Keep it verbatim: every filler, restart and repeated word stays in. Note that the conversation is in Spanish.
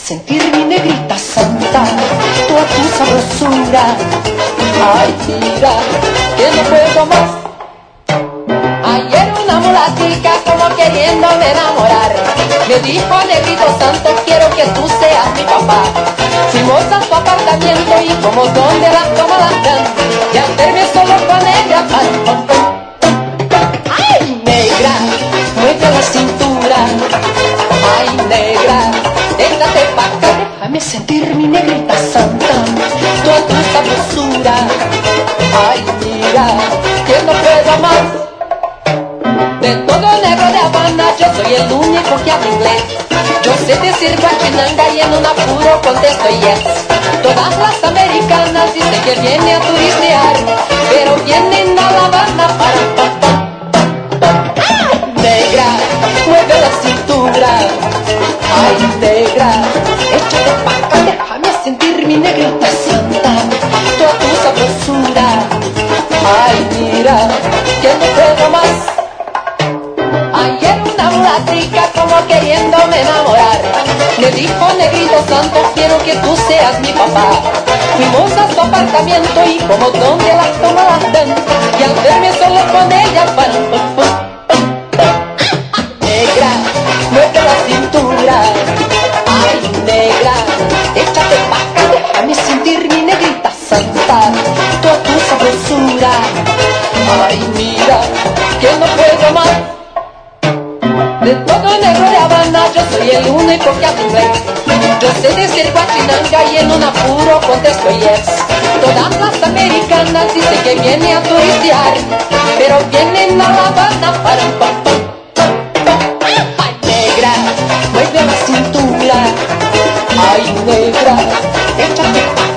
sentir mi negrita santa, toda tu sabrosura. Ay, mira, que no puedo más. Ayer una mulatica como queriéndome enamorar me dijo, negrito santo, quiero que tú seas mi papá. Fuimos a su apartamento y como donde la toma la dan, y al verme solo con ella, pam, pam, pam. Ay, negra, mueve la cintura. Ay, negra, déjate pa' acá, déjame sentir mi negrita santa, toda tu sabrosura. Ay, mira, que no puedo más. De todo negro de Habana, yo soy el único que habla inglés. Yo sé decir guachinanga y en un apuro contesto yes. Todas las americanas dicen que viene a turistear, pero vienen a La Habana para pam, pam, pam, pam. ¡Ay, negra, mueve la cintura! ¡Ay, negra, échate pa' acá, déjame sentir mi negrita santa, toda tu sabrosura! ¡Ay, mira, que no puedo más! Ayer una mulatica como queriéndome enamorar me dijo, negrito santo, quiero que tú seas mi papá. Fuimos a su apartamento y como donde las toma las dan, y al verme solo con ella, pam, pam, pam, pam. Negra, mueve la cintura. Ay, negra, échate pa' acá, déjame sentir mi negrita santa, toda tu sabrosura. Ay, mira, que no puedo más. De todo negro de Habana, yo soy el único que habla inglés. Yo sé decir guachinanga y en un apuro contesto yes. Todas las americanas dicen que viene a turistear, pero vienen a La Habana para un pam, pam, pam, pam. Ay, negra, mueve la cintura. Ay, negra, échate pa'